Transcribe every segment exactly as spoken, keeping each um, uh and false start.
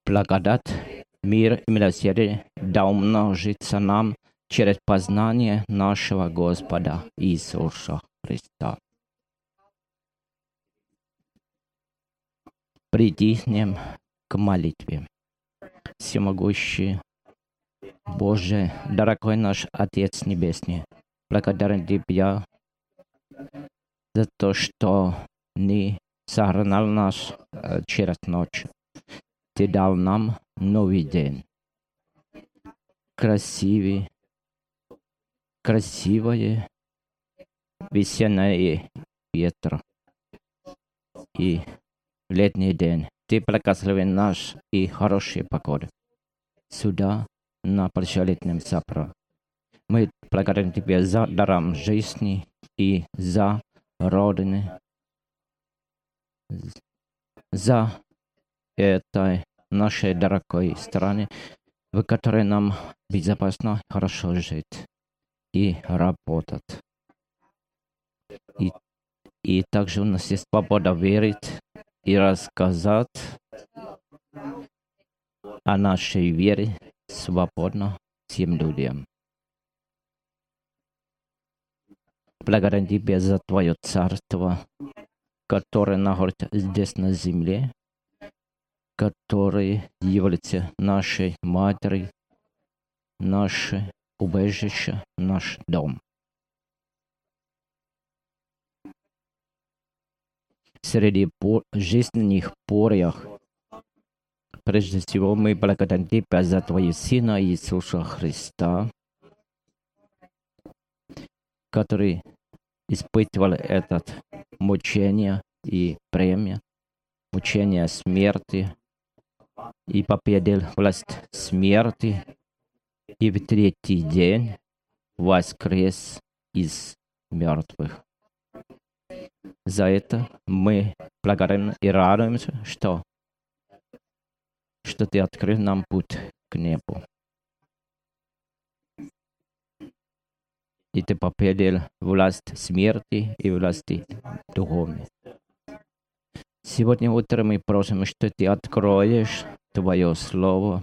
Благодать, мир и милосердие да умножится нам через познание нашего Господа Иисуса Христа. Притихнем к молитве. Всемогущий Боже, дорогой наш Отец Небесный, благодарен Тебя за то, что не сохранял нас э, через ночь. Ты дал нам новый день. Красивый, красивое весеннее ветер и летний день. Ты благословен наш и хорошая погода. Сюда, на прощальном сапро. Мы благодарим Тебя за даром жизни и за Родины, за этой нашей дорогой стране, в которой нам безопасно, хорошо жить и работать. И, и также у нас есть свобода верить и рассказать о нашей вере свободно всем людям. Благодарим Тебя за Твое Царство, которое находится здесь на земле, которое является нашей Матерью, наше убежище, наш дом. Среди пор, жизненных порях, прежде всего, мы благодарим Тебя за Твоего Сына Иисуса Христа, который испытывал это мучение и премия, мучение смерти, и победил власть смерти, и в третий день воскрес из мертвых. За это мы благодарим и радуемся, что, что Ты открыл нам путь к небу. И Ты победил власть смерти и власти духовной. Сегодня утром мы просим, что Ты откроешь Твое Слово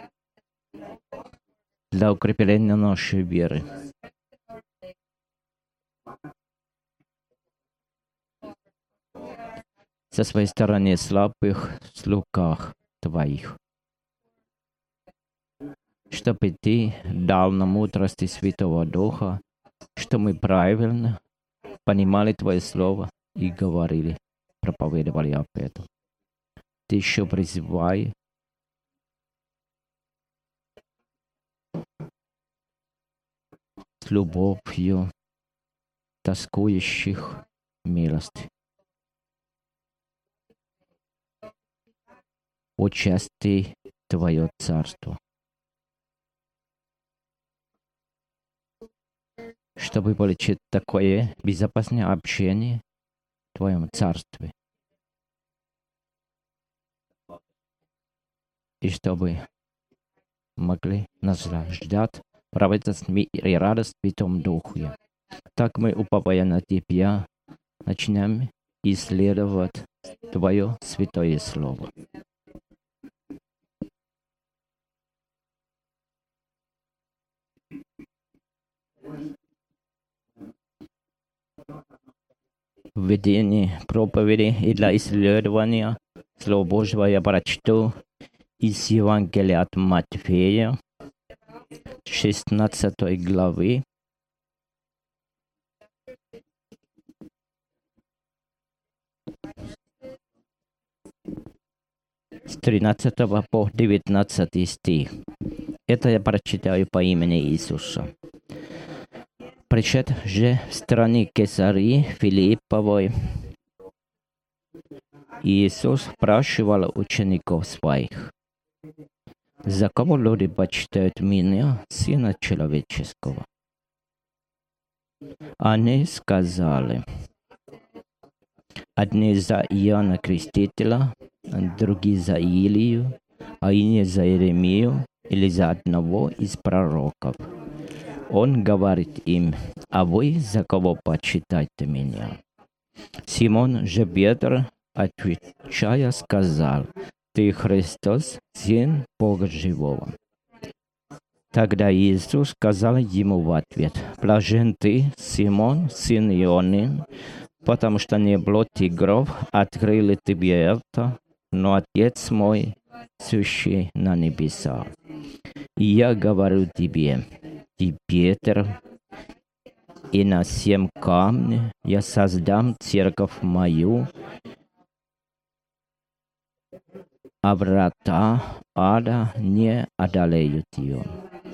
для укрепления нашей веры. Со своей стороны слабых в руках Твоих. Чтобы Ты дал нам мудрости Святого Духа, что мы правильно понимали Твое Слово и говорили, проповедовали об этом. Ты еще призывай с любовью тоскующих милости. Участи Твое Царство. Чтобы получить такое безопасное общение в Твоем Царстве. И чтобы могли наслаждать праведность и радость в Святом Духе. Так мы, уповая на Тебя, начинаем исследовать Твое Святое Слово. Введение проповеди и для исследования Слова Божьего я прочту из Евангелия от Матфея, шестнадцатой главы, с тринадцатого по девятнадцатый стих. Это я прочитаю по имени Иисуса. Пришед же в стране Кесарии Филипповой, Иисус спрашивал учеников своих: «За кого люди почитают Меня, Сына Человеческого?» Они сказали: одни за Иоанна Крестителя, другие за Илию, а иные за Иеремию или за одного из пророков. Он говорит им: «А вы за кого почитаете Меня?» Симон же Петр, отвечая, сказал: ты Христос, Сын Бога Живого. Тогда Иисус сказал ему в ответ: блажен ты, Симон, сын Ионин, потому что не плоть и кровь открыли тебе это, но Отец мой, сущий на небесах. И я говорю тебе, ты Петр, и на сем камне я создам церковь мою, а врата ада не одолеют ее.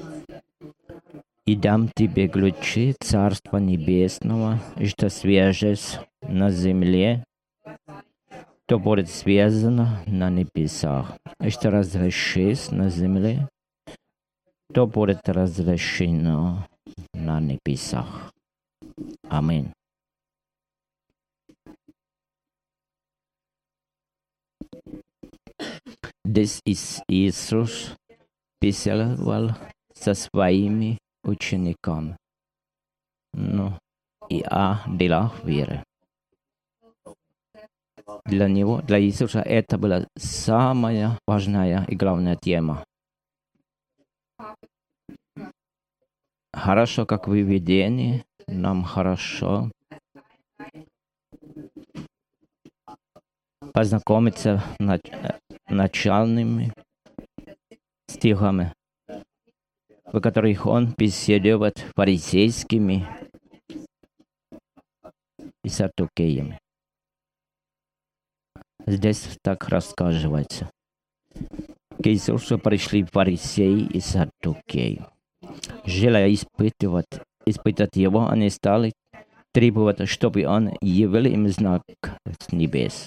И дам тебе ключи Царства Небесного, и что свяжешь на земле, то будет связано на небесах, и что разрешишь на земле, то будет разрешено на небесах. Аминь. Здесь Иисус беседовал со своими учениками, ну, и о делах веры. Для него, для Иисуса это была самая важная и главная тема. Хорошо, как выведение, нам хорошо познакомиться с начальными стихами, в которых он беседует с фарисейскими и саддукеями. Здесь так рассказывается. К Иисусу пришли фарисеи и саддукеи. Желая испытывать, испытать его, они стали требовать, чтобы он явил им знак с небес.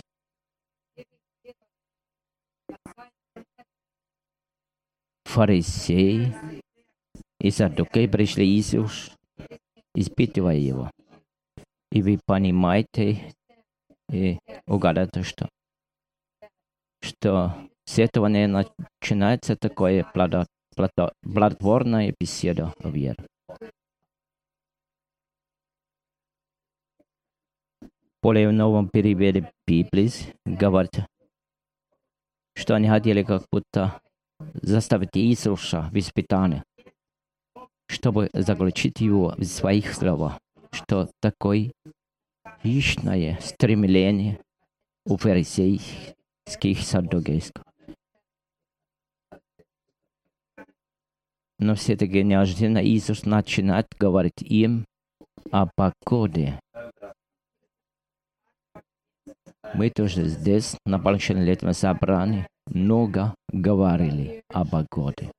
Фарисеи и саддукеи пришли к Иисусу, испытывая его. И вы понимаете и угадайте, что, что с этого не начинается такое плодотворная беседа о вере. Более в новом переводе Библии говорит, что они хотели как будто заставить Иисуса в испытании, чтобы заключить его в своих словах, что такое личное стремление у фарисейских саддукейских. Но все-таки неожиданно Иисус начинает говорить им о погоде. Мы тоже здесь, на большом летнем собрании, много говорили о погоде.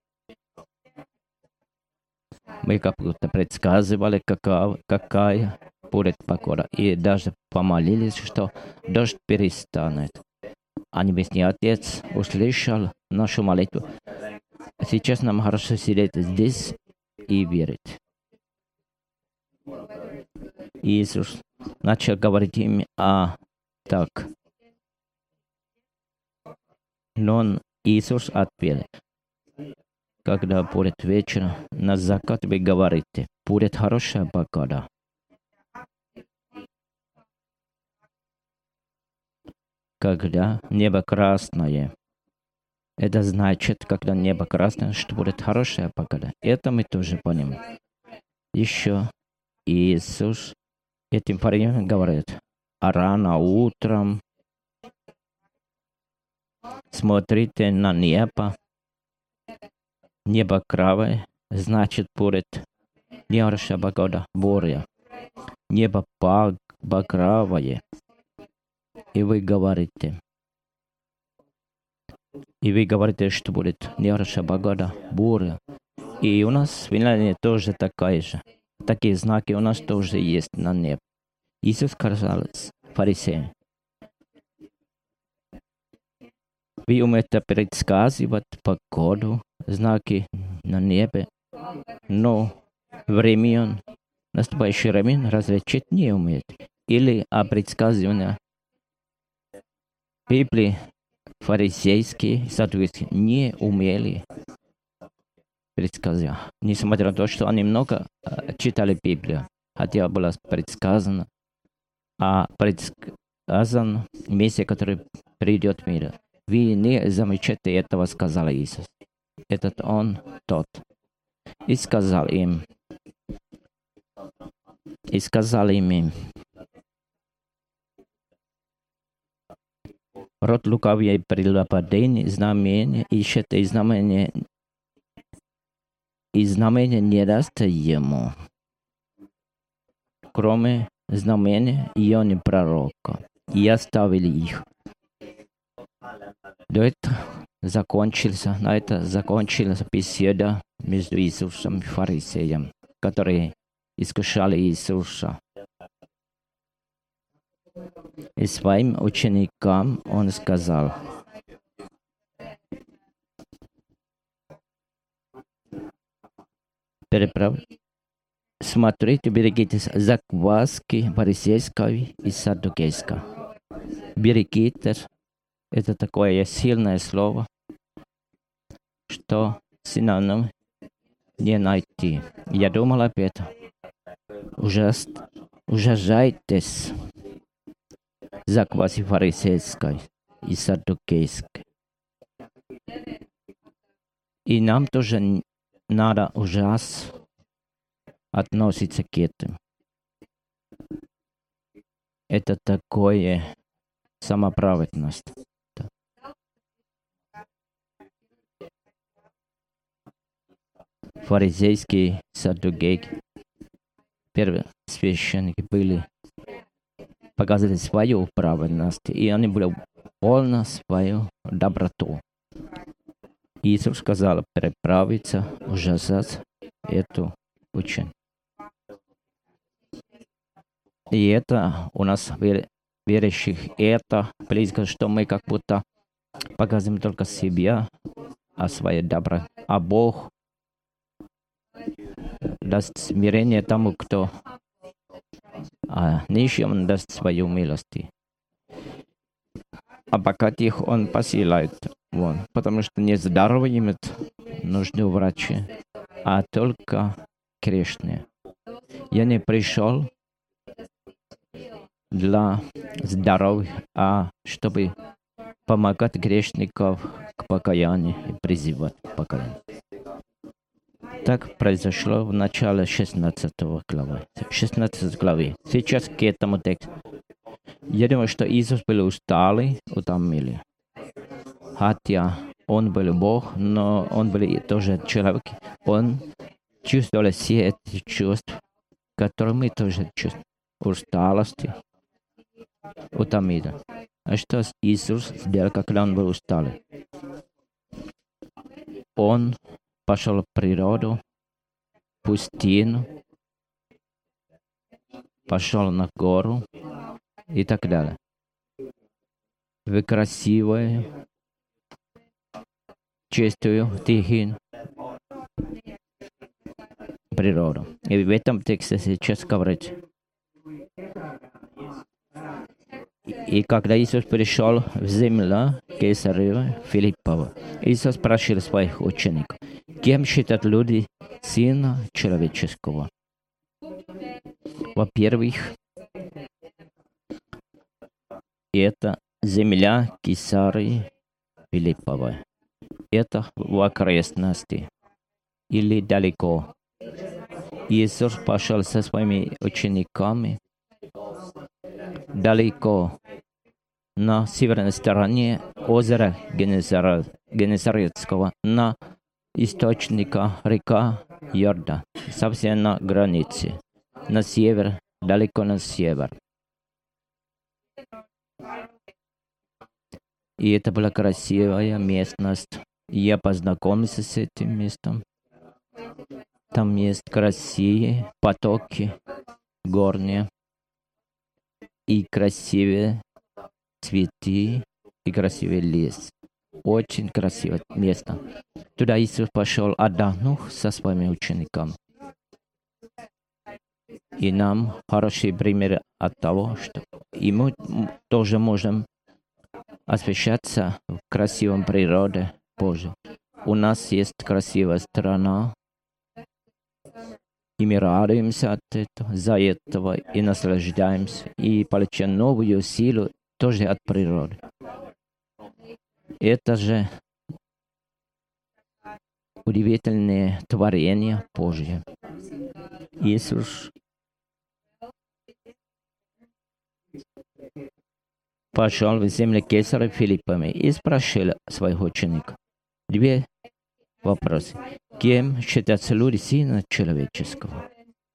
Мы как будто предсказывали, какая, какая будет погода. И даже помолились, что дождь перестанет. А Небесный Отец услышал нашу молитву. Сейчас нам хорошо сидеть здесь и верить. Иисус начал говорить им о так. Но Иисус ответил: когда будет вечер, на закат вы говорите, будет хорошая погода. Когда небо красное, это значит, когда небо красное, что будет хорошая погода. Это мы тоже понимаем. Еще Иисус этим парням говорит: а рано утром смотрите на небо. Небо кровавое, значит, будет нехорошая погода, буря. Небо багровое. И вы говорите, и вы говорите, что будет нехорошая погода, буря. И у нас в Финляндии тоже такая же. Такие знаки у нас тоже есть на небе. Иисус сказал фарисеям: вы умеете предсказывать погоду, знаки на небе, но времен, наступающее время различить не умеете. Или о предсказывании Библии фарисейские саддукейские не умели предсказать. Несмотря на то, что они много uh, читали Библию, хотя было предсказано, а предсказан Мессия, который придет в мир. вы не замечаете этого, сказал Иисус. Этот он тот. И сказал им, и сказал им, род лукавый прелюбодейный, знамение ищет, и знамение, и знамение не даст ему, кроме знамения Ионы пророка. И оставили их. До этого закончилась, на это закончилась беседа между Иисусом и фарисеем, которые искушали Иисуса. И своим ученикам он сказал: переправ... Смотрите, берегитесь закваски фарисейской и саддукейской. Берегитесь. Это такое сильное слово, что синоним не найти. Я думал об этом. Ужас... Ужасайтесь закваси фарисейской и саддукейской. И нам тоже надо ужас относиться к этому. Это такое самоправедность. Фарисейские, саддукейки, первосвященники были, показали свою праведность, и они были полны свою доброту. Иисус сказал переправиться, ужасать эту учень. И это у нас верующих, это близко, что мы как будто показываем только себя, а свое добро, а Бог даст смирение тому, кто а нищим он даст свою милость. А богатых он посылает вон, потому что не здоровые имеют нужду врачи, а только грешные. Я не пришел для здоровых, а чтобы помогать грешникам к покаянию и призывать к покаянию. Так произошло в начале шестнадцатой главы. шестнадцатой главы. Сейчас к этому тексту. Я думаю, что Иисус был усталый, утомили. Хотя он был Бог, но он был тоже человек. Он чувствовал все эти чувства, которые мы тоже чувствуем. Усталости, утомили. А что Иисус сделал, когда он был усталый? Он пошел в природу, в пустыню, пошел на гору и так далее. В красивую, чистую, тихую природу. И в этом тексте сейчас говорится. И когда Иисус пришел в землю Кесарева Филиппова, Иисус спросил своих учеников: кем считают люди Сына Человеческого? Во-первых, это земля Кесарии Филипповой. Это в окрестности или далеко. Иисус пошел со своими учениками далеко, на северной стороне озера Генесаретского, на источника река Йордан, совсем на границе, на север, далеко на север. И это была красивая местность. Я познакомился с этим местом. Там есть красивые потоки горные и красивые цветы и красивый лес. Очень красивое место. Туда Иисус пошел отдохнув со своими учениками. И нам хороший пример от того, что и мы тоже можем освещаться в красивом природе Божьей. У нас есть красивая страна, и мы радуемся от этого, за этого и наслаждаемся, и получаем новую силу тоже от природы. это же удивительное творение Божье. Иисус пошел в землю Кесаря Филиппами и спросил своих учеников. Две вопросы. Кем считаются люди Сына Человеческого?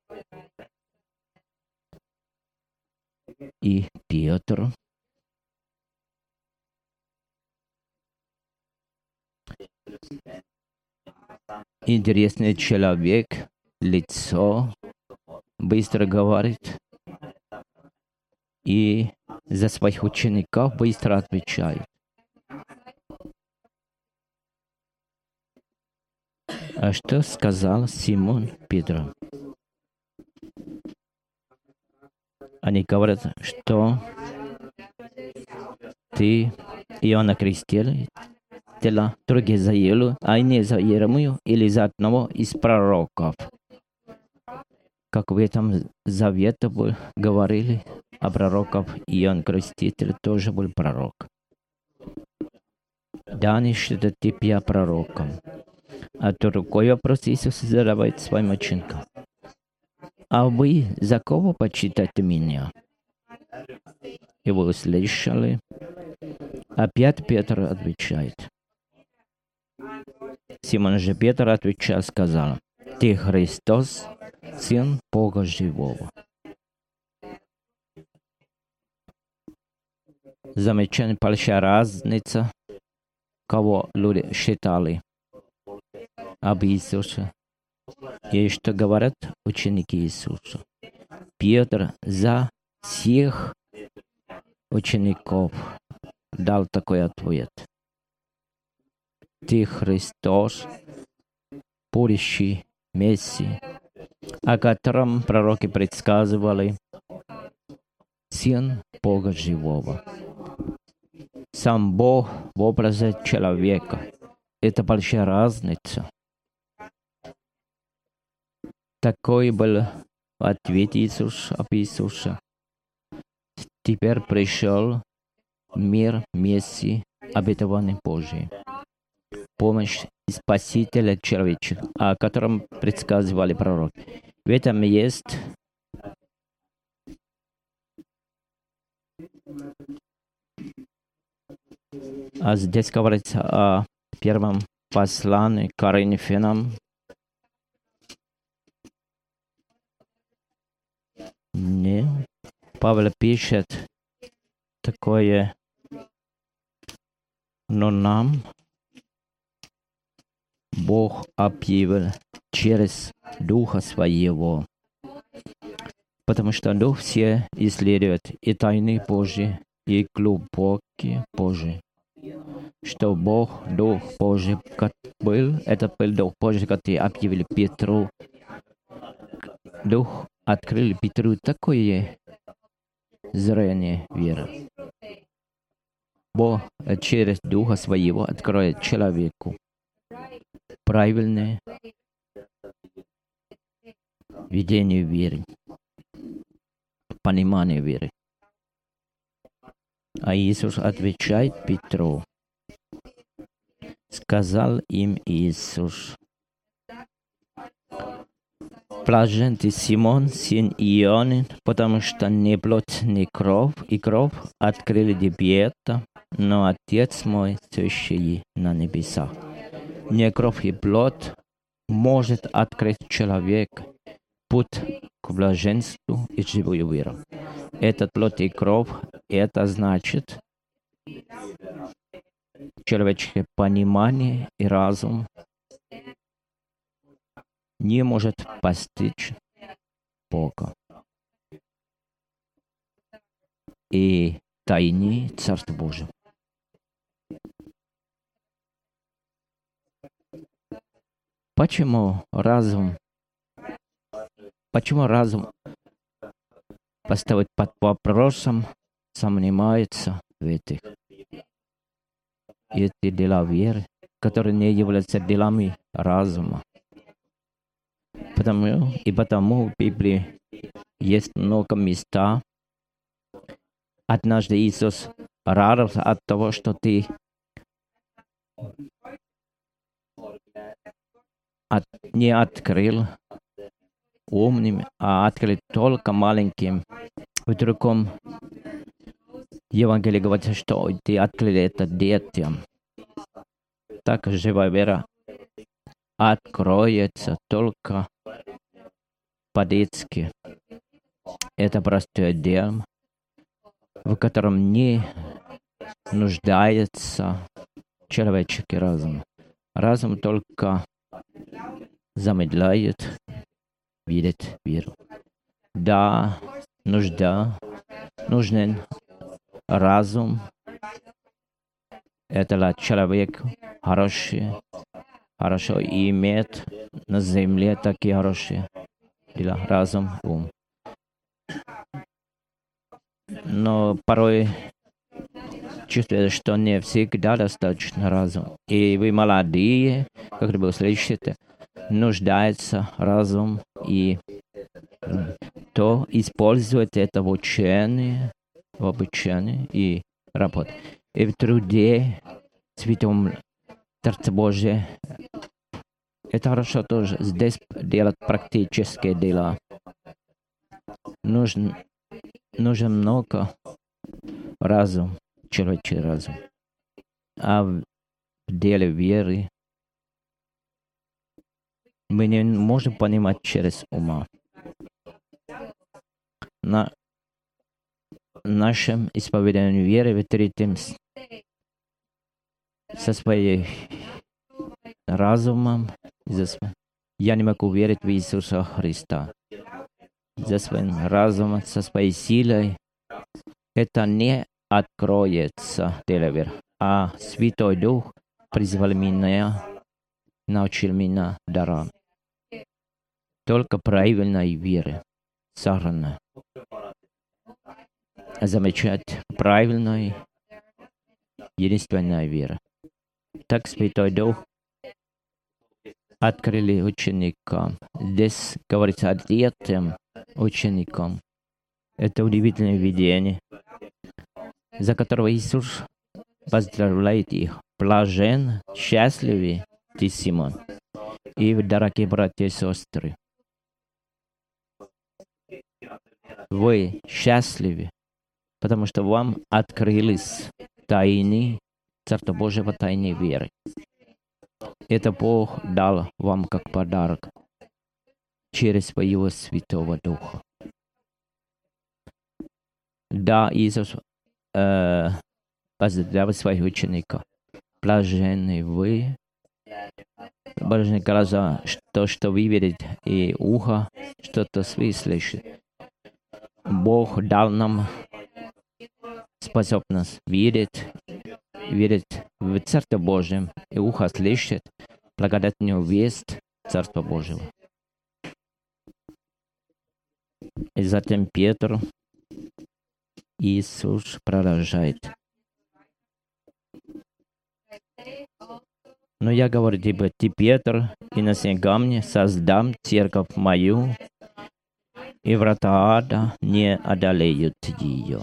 И Петр интересный человек, лицо, быстро говорит и за своих учеников быстро отвечает. А что сказал Симон Петр? Они говорят, что ты Иоанна Крестителя, другие за Елу, а не за Еремию или за одного из пророков. Как в этом завете говорили о пророках, Иоанн Креститель тоже был пророк. Да, они считают тебя пророком. А другой вопрос Иисус задавает своим ученикам. А вы за кого почитаете меня? И вы услышали. Опять Петр отвечает. Симон же Петр отвечал, сказал, ты Христос, Сын Бога Живого. Замечательная большая разница, кого люди считали об Иисусе. И что говорят ученики Иисуса. Петр за всех учеников дал такой ответ. Ты Христос, будущий Мессия, о котором пророки предсказывали, Сын Бога Живого. Сам Бог в образе человека. Это большая разница. Такой был ответ Иисуса об Иисусе. Теперь пришел мир Мессии, обетование Божие. Помощь Спасителя человеческого, о котором предсказывали пророки. В этом есть а здесь говорится о первом послании к Коринфянам. Не. Павел пишет такое, но нам Бог объявил через Духа Своего, потому что Дух все исследует и тайны Божьи, и глубокие Божьи. Что Бог, Дух Божий был, это был Дух Божий, который объявил Петру. Дух открыл Петру такое зрение веры. Бог через Духа Своего откроет человеку правильное видение веры, понимание веры. А Иисус отвечает Петру. Сказал им Иисус: блажен ты, Симон, сын Ионин, потому что не плоть, не кровь и кровь открыли тебе это, но Отец мой, сущий на небесах. Не кровь и плоть может открыть человек путь к блаженству и живую веру. Это плоть и кровь, это значит человеческое понимание и разум не может постичь Бога и тайны Царства Божьего. Почему разум, почему разум поставить под вопросом, сомневается в этих эти дела веры, которые не являются делами разума? Потому и потому в Библии есть много места. Однажды Иисус радовался от того, что ты от, не открыл умным, а открыл только маленьким. В другом Евангелии говорится, что ты открыл это детям. Так живая вера откроется только по-детски. Это простое дело, в котором не нуждается человеческий разум. Разум только замедляет, видит веру. Да, нужда, нужен разум. Это человек хороший, хорошо имеет на земле такие хорошие дела, разум, ум. Но порой чувствуете, что не всегда достаточно разум. И вы молодые, как вы слышите, нуждается разум, и то использует это в учении, в обучении и работе. И в труде Святом Царстве Божие. Это хорошо тоже здесь делать практические дела. Нужно, нужно много разум, человеческий разум. А в деле веры мы не можем понимать через ума. На нашем исповедании веры в третьем со своим разумом, я не могу верить в Иисуса Христа. За своим разумом, со своей силой, это не откроется дело веры. А Святой Дух призвал меня, научил меня дарам. Только правильной веры, сохранной. Замечать правильной, единственной веры. Так Святой Дух открыли ученикам. Здесь говорится о детям ученикам. Это удивительное видение, за которого Иисус поздравляет их. Блажен, счастливый ты, Симон, и дорогие братья и сестры. Вы счастливы, потому что вам открылись тайны Царства Божьего, тайны веры. Это Бог дал вам как подарок через своего Святого Духа. Да, Иисус э, поздравил своих учеников. Блаженны вы, блаженны глаза, что, что вы видите, и ухо, что-то вы слышите. Бог дал нам способность видеть, видеть в Царстве Божьем, и ухо слышит благодатную весть Царства Божьего. И затем Петр, Иисус продолжает. Но я говорю тебе, ты, Петр, и на сем камне создам церковь мою, и врата ада не одолеют ее.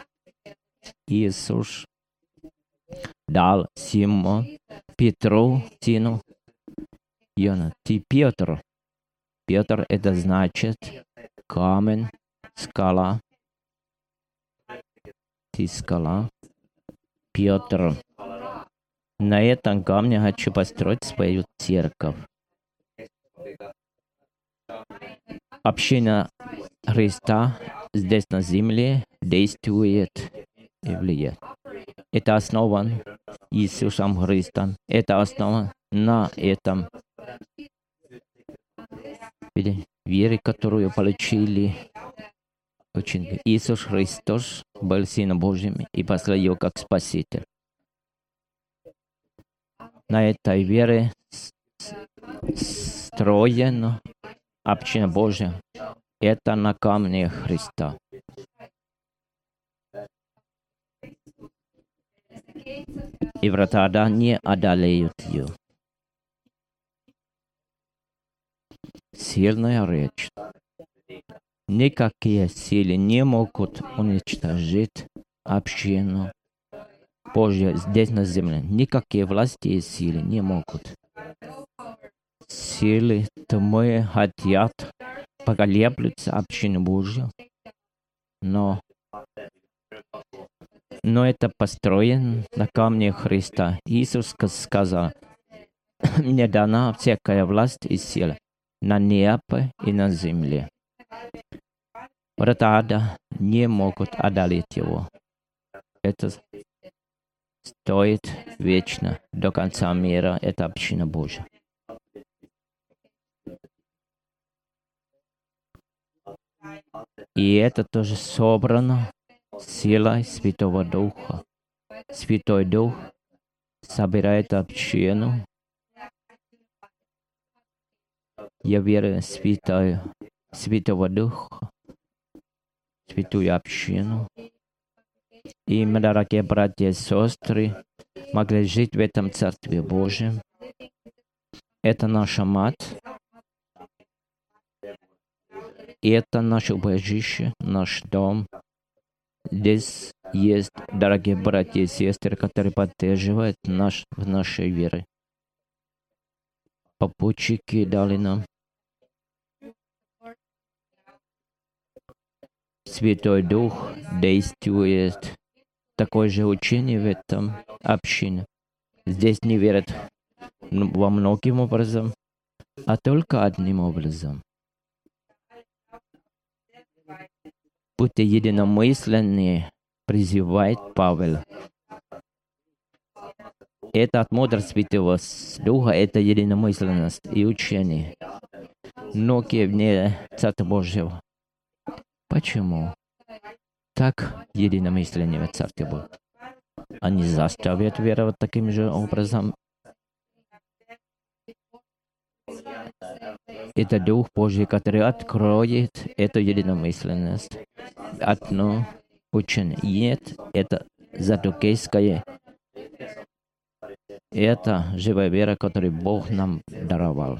Иисус дал Симону, Петру, сыну Иоанна. Ты, Петр. Петр — это значит камень, скала. Ты скала. Петр. На этом камне хочу построить свою церковь. Община Христа здесь на земле действует и влияет. Это основан Иисусом Христом. Это основан на этом вере, которую получили ученики. Иисус Христос был Сыном Божьим и послал его как Спаситель. На этой вере строена община Божья. Это на камне Христа. И врата ада не одолеют ее. Сильная речь. Никакие силы не могут уничтожить общину Божья здесь на земле. Никакие власти и силы не могут. Силы тьмы хотят поколеблется общину Божью, но, но это построено на камне Христа. Иисус сказал: «Мне дана всякая власть и сила на небе и на земле». Врата ада не могут одолеть его. Это стоит вечно, до конца мира. Это община Божья. И это тоже собрано силой Святого Духа. Святой Дух собирает общину. Я верю в Святое, Святого Духа, святую общину. И мы, дорогие братья и сестры, могли жить в этом Царстве Божьем. Это наша мать. И это наше убежище, наш дом. Здесь есть, дорогие братья и сестры, которые поддерживают наш, в нашей вере. Попутчики дали нам. Святой Дух действует. Такое же учение в этом общине. Здесь не верят во многим образом, а только одним образом. Будьте единомысленные, призывает Павел. Это от мудрости Святого Духа, это единомысленность и учение. Многие вне Царства Божьего. Почему? Так единомысление в Царстве Божьем. Они заставят веровать таким же образом. Это Дух Божий, который откроет эту единомысленность. Одно учение. Нет, это задукейское. Это живая вера, которую Бог нам даровал.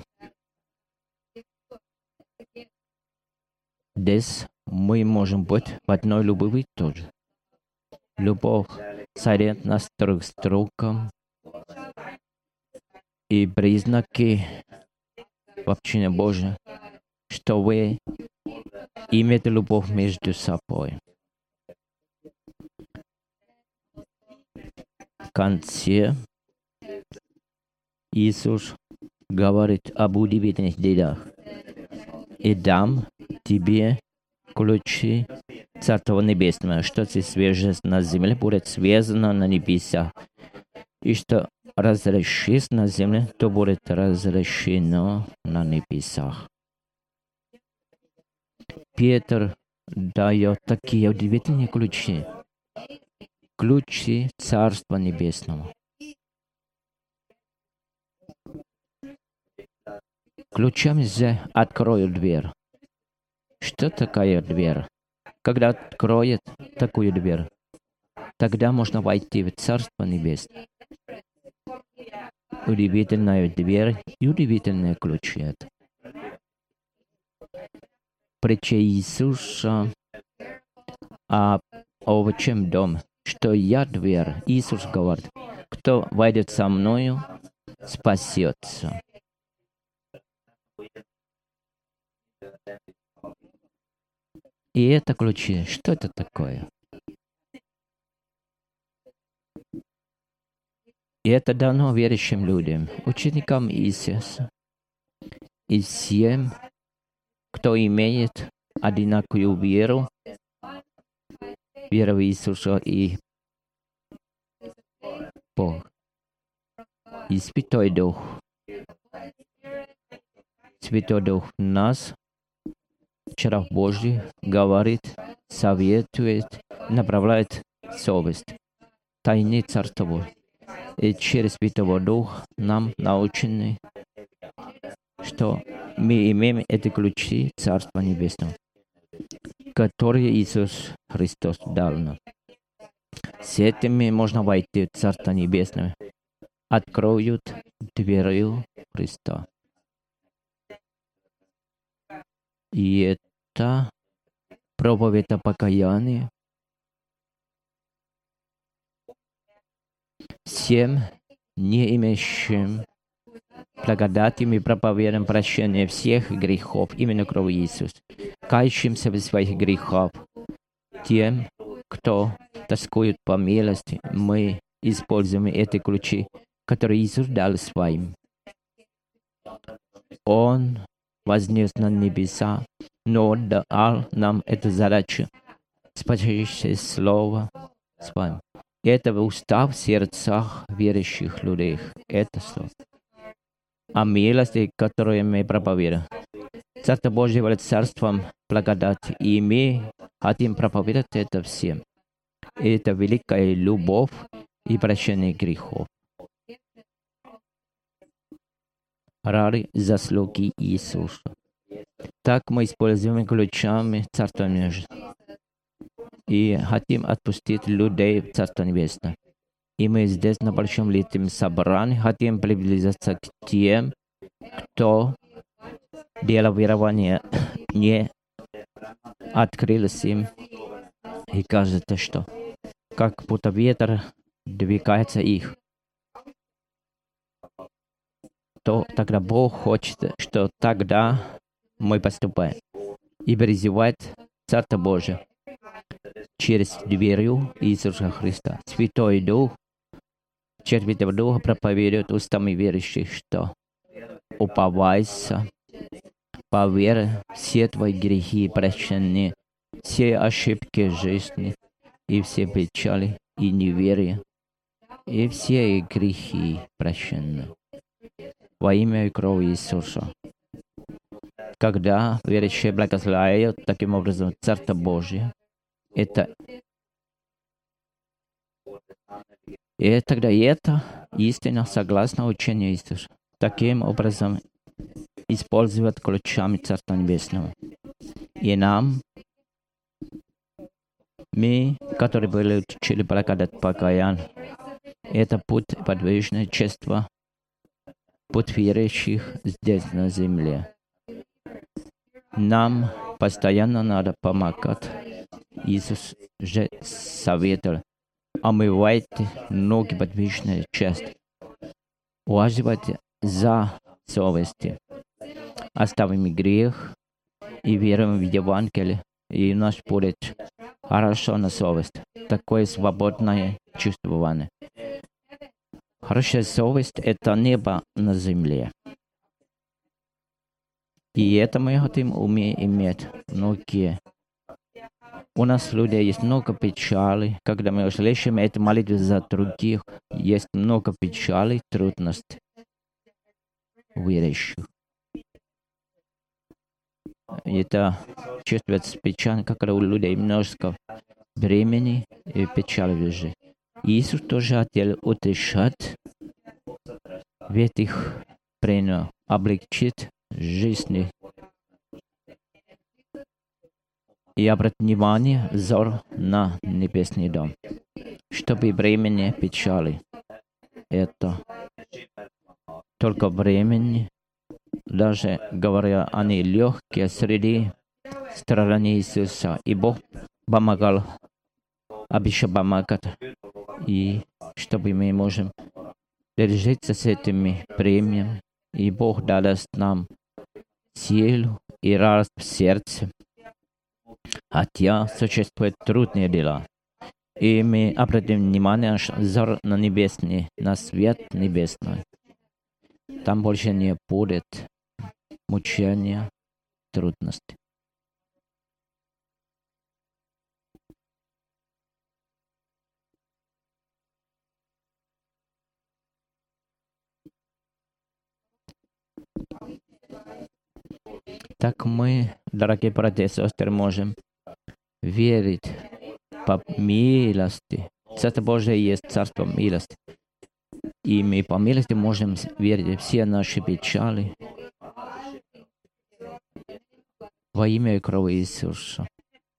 Здесь мы можем быть в одной любви тоже. Любовь царит на трех строках. И признаки в общине Божьей, что вы имеете любовь между собой. В конце Иисус говорит об удивительных делах. «И дам тебе ключи Царства Небесного, что ты свяжешь на земле, будет связано на небесах, и что разрешишь на земле, то будет разрешено на небесах». Петр дает такие удивительные ключи. Ключи Царства Небесного. Ключами же открою дверь. Что такая дверь? Когда откроет такую дверь, тогда можно войти в Царство Небесное. Удивительная дверь и удивительные ключи. Это. Притча Иисуса о овечьем доме, что я дверь. Иисус говорит: кто войдет со мною, спасется. И это ключи. Что это такое? И это дано верующим людям, ученикам Иисуса. И всем, кто имеет одинаковую веру, веру в Иисуса и Бог. И Святой Дух. Святой Дух нас, вчера Божий, говорит, советует, направляет совесть. Тайны Царства Божьего. И через Святого Духа нам научены, что мы имеем эти ключи Царства Небесного, которые Иисус Христос дал нам. С этими можно войти в Царство Небесное. Откроют дверью Христа. И это проповедь о покаянии. Всем, не имеющим благодати, мы проповедуем прощение всех грехов, именно кровью Иисуса. Кающимся в своих грехах, тем, кто тоскует по милости, мы используем эти ключи, которые Иисус дал своим. Он вознес на небеса, но дал нам эту задачу, спасающее слово с вами. Это устав в сердцах верующих людей. Это слово. О милости, которую мы проповедуем. Царство Божье является царством благодати, и мы хотим проповедовать это всем. Это великая любовь и прощение грехов. Ради заслуги Иисуса. Так мы используем ключами Царства Небесного. И хотим отпустить людей в Царство Небесное. И мы здесь на большом летнем собрании хотим приблизиться к тем, кто дело верования не открылось им. И кажется, что как будто ветер двигается их. То тогда Бог хочет, что тогда мы поступаем и призывает Царство Божие через дверью Иисуса Христа. Святой Дух, через Святого Духа проповедует устами верующих, что уповайся, по вере, все твои грехи прощены, все ошибки жизни и все печали и неверие, и все грехи прощены. Во имя и кровь Иисуса. Когда верующие благословляют таким образом Царство Божие, это и тогда это истина согласно учению Иисуса. Таким образом использовать ключами Царства Небесного. И нам, мы, которые были учили благодать покаяния, это путь подвижного чувства, путь верующих здесь на земле. Нам постоянно надо помогать. Иисус же советовал: омывайте ноги подвижной части, уважайте за совести, оставим грех и веруем в Евангелие, и у нас будет хорошо на совесть. Такое свободное чувствование. Хорошая совесть — это небо на земле. И это мы хотим уметь иметь многие. У нас, людей, есть много печали. Когда мы слышим эту молитву за других, есть много печали, трудностей верующих. Это чувствуется печаль, когда у людей множество времени и печали в жизни. Иисус тоже хотел утешать, ведь их принял, облегчить жизни. И обратить внимание, взор на небесный дом, чтобы времени печали. Это только времени, даже говоря, они легкие среди страданий Иисуса. И Бог помогал, обещал помогать. И чтобы мы можем держаться с этими премиями. И Бог даст нам силу и радость в сердце. Хотя существуют трудные дела. И мы обратим внимание взор на небесный, на свет небесный. Там больше не будет мучения, трудностей. Так мы, дорогие братья и сестры, можем верить по милости. Царство Божие есть царство милости. И мы по милости можем верить в все наши печали во имя и крови Иисуса.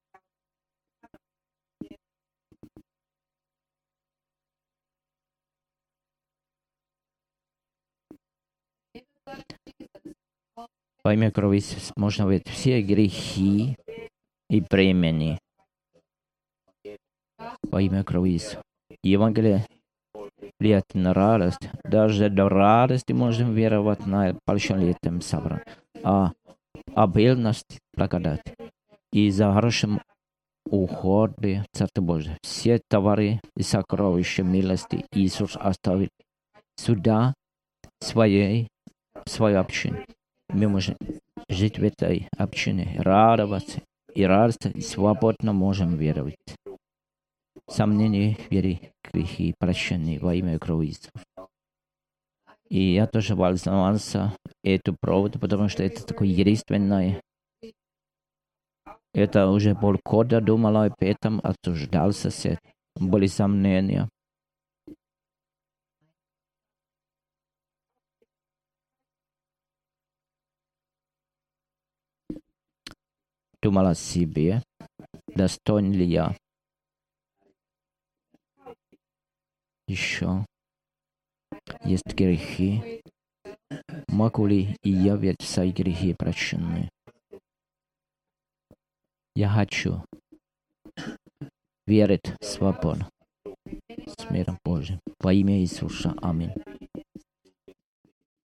Во имя крови Иисуса можно видеть все грехи и бремени. Во имя крови Иисуса. Евангелие влияет на радость. Даже до радости можем веровать на большолетнем собрании. А обильность благодать. И за хорошим уходе Царства Божия. Все товары и сокровища милости Иисус оставит сюда своей, свою общину. Мы можем жить в этой общине, радоваться и радоваться, и свободно можем веровать. Сомнения в вере, грехи, прощения во имя крови Иисуса. И я тоже волновался эту проводу, потому что это такое единственное. Это уже полгода думал об этом, обсуждался, все были сомнения. Думал о себе, достоин ли я еще. Есть грехи. Могу ли и я ведь свои грехи прощены? Я хочу верить свободно с миром Божьим. Во имя Иисуса. Аминь.